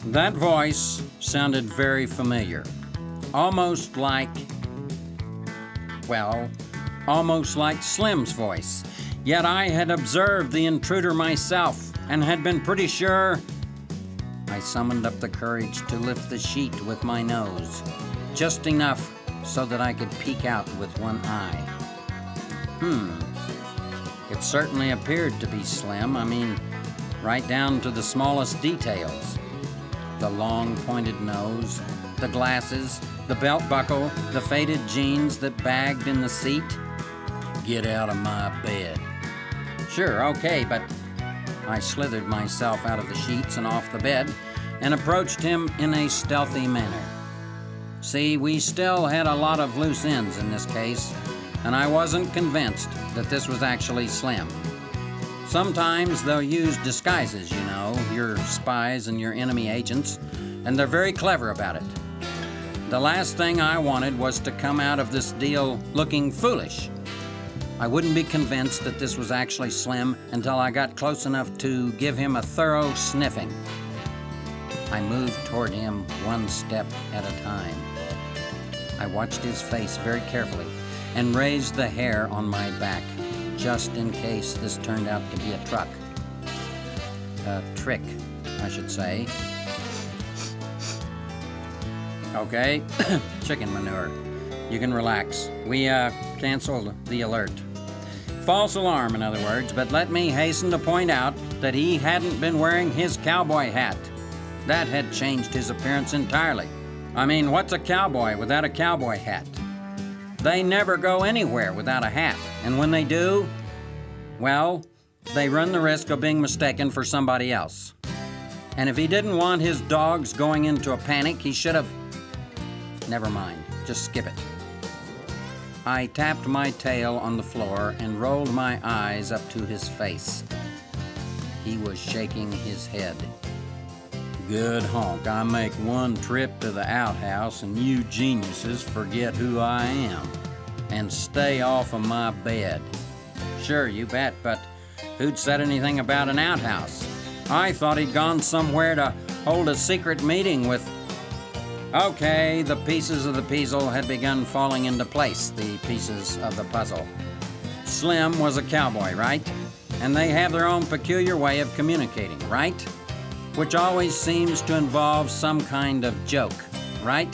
That voice sounded very familiar. Almost like Slim's voice. Yet I had observed the intruder myself and had been pretty sure. I summoned up the courage to lift the sheet with my nose, just enough so that I could peek out with one eye. It certainly appeared to be Slim. I mean, right down to the smallest details. The long pointed nose, the glasses, the belt buckle, the faded jeans that bagged in the seat. Get out of my bed. Sure, okay, but I slithered myself out of the sheets and off the bed and approached him in a stealthy manner. See, we still had a lot of loose ends in this case, and I wasn't convinced that this was actually Slim. Sometimes they'll use disguises, you know, your spies and your enemy agents, and they're very clever about it. The last thing I wanted was to come out of this deal looking foolish. I wouldn't be convinced that this was actually Slim until I got close enough to give him a thorough sniffing. I moved toward him one step at a time. I watched his face very carefully and raised the hair on my back, just in case this turned out to be a trick, I should say. Okay, chicken manure. You can relax. We canceled the alert. False alarm, in other words, but let me hasten to point out that he hadn't been wearing his cowboy hat. That had changed his appearance entirely. I mean, what's a cowboy without a cowboy hat? They never go anywhere without a hat, and when they do, well, they run the risk of being mistaken for somebody else. And if he didn't want his dogs going into a panic, he should have... Never mind, just skip it. I tapped my tail on the floor and rolled my eyes up to his face. He was shaking his head. Good honk, I make one trip to the outhouse and you geniuses forget who I am and stay off of my bed. Sure, you bet, but who'd said anything about an outhouse? I thought he'd gone somewhere to hold a secret meeting with... Okay, the pieces of the puzzle had begun falling into place, the pieces of the puzzle. Slim was a cowboy, right? And they have their own peculiar way of communicating, right? Which always seems to involve some kind of joke, right?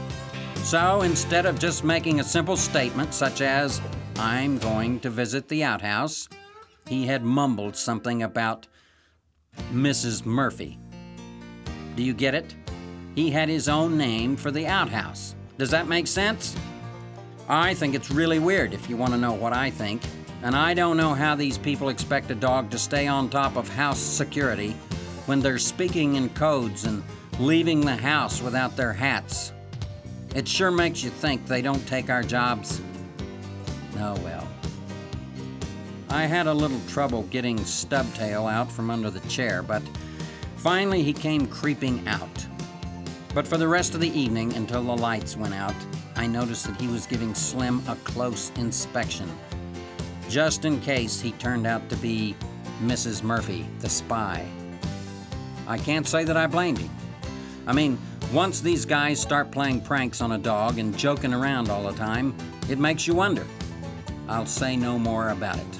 So instead of just making a simple statement such as, I'm going to visit the outhouse, he had mumbled something about Mrs. Murphy. Do you get it? He had his own name for the outhouse. Does that make sense? I think it's really weird, if you want to know what I think. And I don't know how these people expect a dog to stay on top of house security when they're speaking in codes and leaving the house without their hats. It sure makes you think they don't take our jobs. Oh well. I had a little trouble getting Stubtail out from under the chair, but finally he came creeping out. But for the rest of the evening, until the lights went out, I noticed that he was giving Slim a close inspection, just in case he turned out to be Mrs. Murphy, the spy. I can't say that I blamed him. I mean, once these guys start playing pranks on a dog and joking around all the time, it makes you wonder. I'll say no more about it.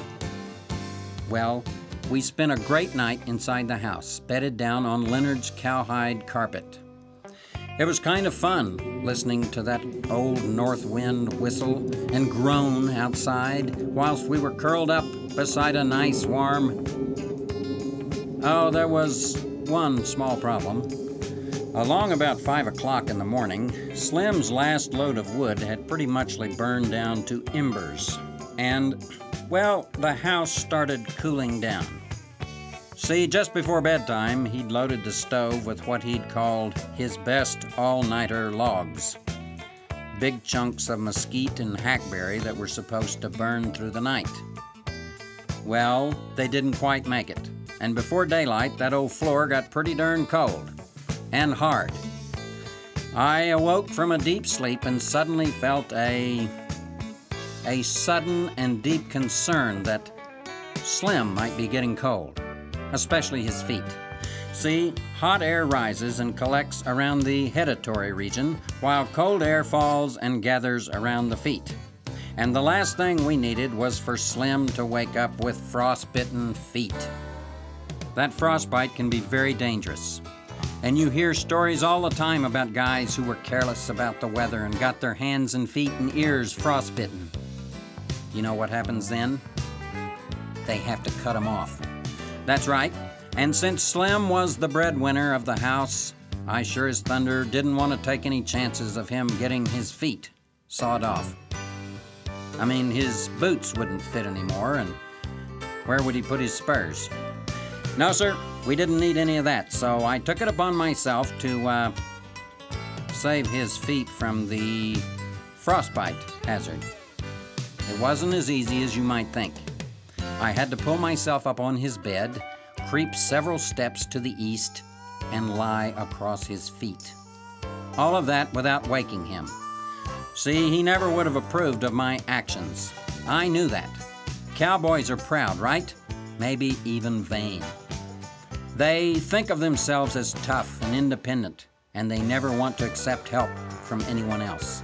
Well, we spent a great night inside the house, bedded down on Leonard's cowhide carpet. It was kind of fun listening to that old north wind whistle and groan outside whilst we were curled up beside a nice warm... Oh, there was one small problem. Along about 5 o'clock in the morning, Slim's last load of wood had pretty much burned down to embers. And, well, the house started cooling down. See, just before bedtime, he'd loaded the stove with what he'd called his best all-nighter logs. Big chunks of mesquite and hackberry that were supposed to burn through the night. Well, they didn't quite make it. And before daylight, that old floor got pretty darn cold. And hard. I awoke from a deep sleep and suddenly felt a sudden and deep concern that Slim might be getting cold. Especially his feet. See, hot air rises and collects around the hedatory region, while cold air falls and gathers around the feet. And the last thing we needed was for Slim to wake up with frostbitten feet. That frostbite can be very dangerous. And you hear stories all the time about guys who were careless about the weather and got their hands and feet and ears frostbitten. You know what happens then? They have to cut them off. That's right. And since Slim was the breadwinner of the house, I sure as thunder didn't want to take any chances of him getting his feet sawed off. I mean, his boots wouldn't fit anymore, and where would he put his spurs? No, sir, we didn't need any of that, so I took it upon myself to save his feet from the frostbite hazard. It wasn't as easy as you might think. I had to pull myself up on his bed, creep several steps to the east, and lie across his feet. All of that without waking him. See, he never would have approved of my actions. I knew that. Cowboys are proud, right? Maybe even vain. They think of themselves as tough and independent, and they never want to accept help from anyone else.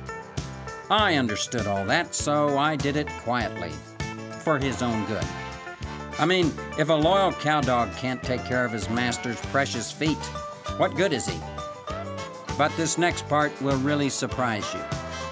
I understood all that, so I did it quietly, for his own good. I mean, if a loyal cowdog can't take care of his master's precious feet, what good is he? But this next part will really surprise you.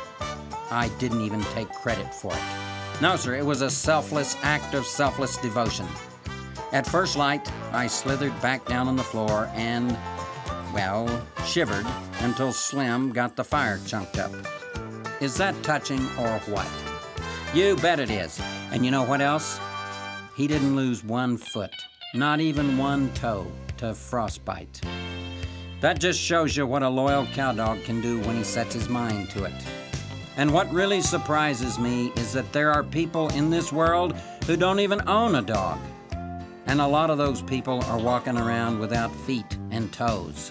I didn't even take credit for it. No, sir, it was a selfless act of selfless devotion. At first light, I slithered back down on the floor and, well, shivered until Slim got the fire chunked up. Is that touching or what? You bet it is. And you know what else? He didn't lose one foot, not even one toe, to frostbite. That just shows you what a loyal cowdog can do when he sets his mind to it. And what really surprises me is that there are people in this world who don't even own a dog. And a lot of those people are walking around without feet and toes.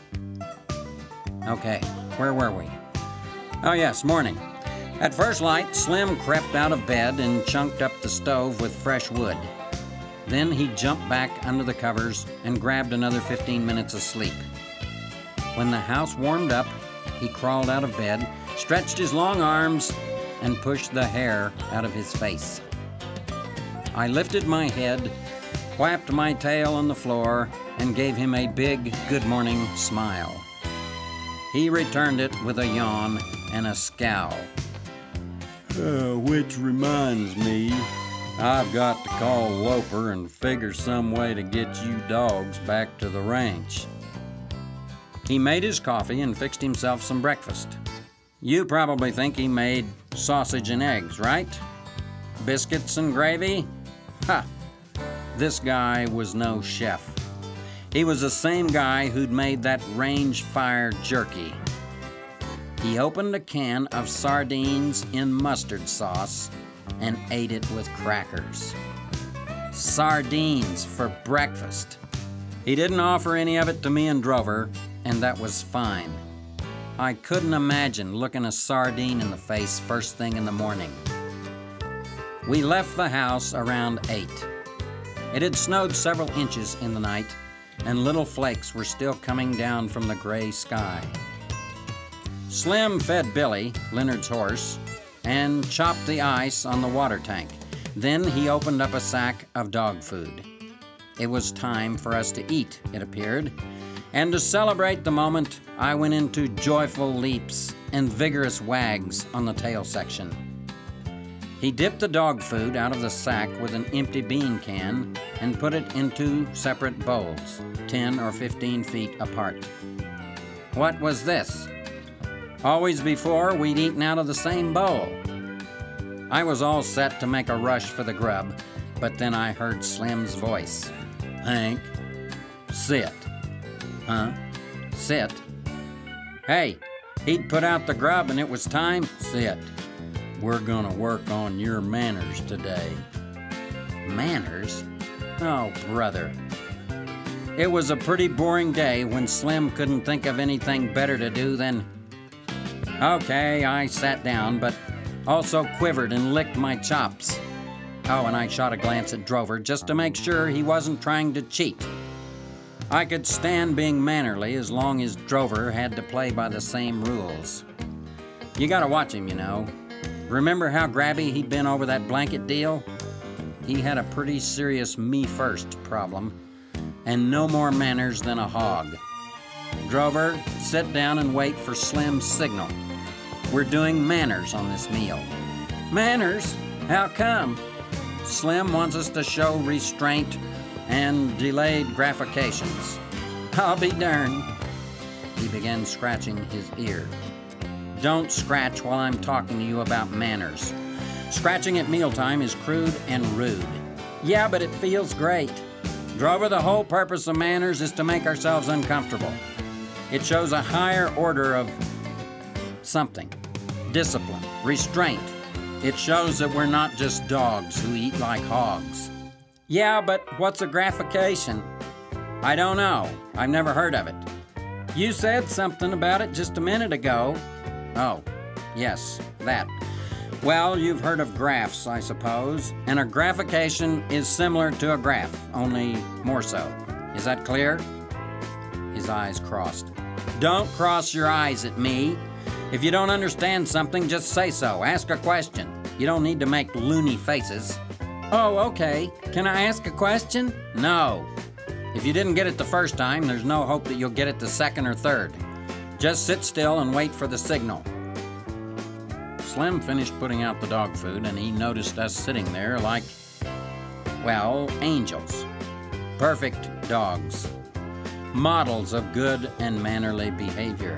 Okay, where were we? Oh yes, morning. At first light, Slim crept out of bed and chunked up the stove with fresh wood. Then he jumped back under the covers and grabbed another 15 minutes of sleep. When the house warmed up, he crawled out of bed, stretched his long arms, and pushed the hair out of his face. I lifted my head, whapped my tail on the floor, and gave him a big good morning smile. He returned it with a yawn and a scowl. Which reminds me, I've got to call Loper and figure some way to get you dogs back to the ranch. He made his coffee and fixed himself some breakfast. You probably think he made sausage and eggs, right? Biscuits and gravy? Ha! This guy was no chef. He was the same guy who'd made that range-fire jerky. He opened a can of sardines in mustard sauce and ate it with crackers. Sardines for breakfast. He didn't offer any of it to me and Drover, and that was fine. I couldn't imagine looking a sardine in the face first thing in the morning. We left the house around 8. It had snowed several inches in the night, and little flakes were still coming down from the gray sky. Slim fed Billy, Leonard's horse, and chopped the ice on the water tank. Then he opened up a sack of dog food. It was time for us to eat, it appeared, and to celebrate the moment, I went into joyful leaps and vigorous wags on the tail section. He dipped the dog food out of the sack with an empty bean can and put it into separate bowls, 10 or 15 feet apart. What was this? Always before, we'd eaten out of the same bowl. I was all set to make a rush for the grub, but then I heard Slim's voice. Hank, sit. Huh? Sit. Hey, he'd put out the grub and it was time. Sit. We're gonna work on your manners today. Manners? Oh, brother. It was a pretty boring day when Slim couldn't think of anything better to do than... Okay, I sat down, but also quivered and licked my chops. Oh, and I shot a glance at Drover just to make sure he wasn't trying to cheat. I could stand being mannerly as long as Drover had to play by the same rules. You gotta watch him, you know. Remember how grabby he'd been over that blanket deal? He had a pretty serious me-first problem, and no more manners than a hog. Drover, sit down and wait for Slim's signal. We're doing manners on this meal. Manners? How come? Slim wants us to show restraint and delayed gratifications. I'll be darned. He began scratching his ear. Don't scratch while I'm talking to you about manners. Scratching at mealtime is crude and rude. Yeah, but it feels great. Drover, the whole purpose of manners is to make ourselves uncomfortable. It shows a higher order of something. Discipline, restraint. It shows that we're not just dogs who eat like hogs. Yeah, but what's a gratification? I don't know. I've never heard of it. You said something about it just a minute ago. Oh, yes, that. Well, you've heard of graphs, I suppose, and a graphication is similar to a graph, only more so. Is that clear? His eyes crossed. Don't cross your eyes at me. If you don't understand something, just say so. Ask a question. You don't need to make loony faces. Oh, okay. Can I ask a question? No. If you didn't get it the first time, there's no hope that you'll get it the second or third. Just sit still and wait for the signal. Slim finished putting out the dog food, and he noticed us sitting there like, well, angels. Perfect dogs. Models of good and mannerly behavior.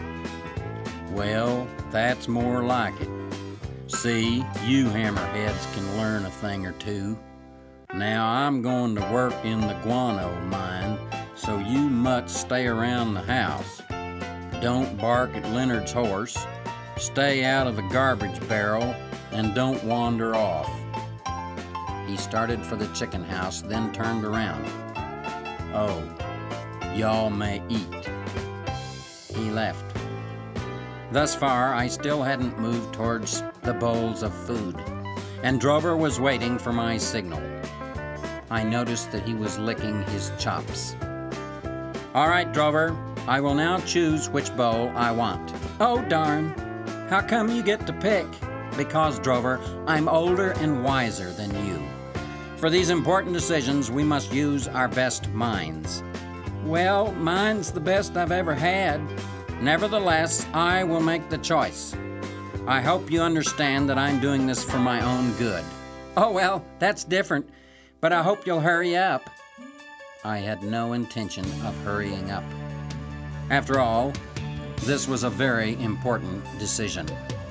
Well, that's more like it. See, you hammerheads can learn a thing or two. Now I'm going to work in the guano mine, so you mutts stay around the house. Don't bark at Leonard's horse, stay out of the garbage barrel, and don't wander off. He started for the chicken house, then turned around. Oh, y'all may eat. He left. Thus far, I still hadn't moved towards the bowls of food, and Drover was waiting for my signal. I noticed that he was licking his chops. All right, Drover, I will now choose which bowl I want. Oh, darn. How come you get to pick? Because, Drover, I'm older and wiser than you. For these important decisions, we must use our best minds. Well, mine's the best I've ever had. Nevertheless, I will make the choice. I hope you understand that I'm doing this for my own good. Oh, well, that's different, but I hope you'll hurry up. I had no intention of hurrying up. After all, this was a very important decision.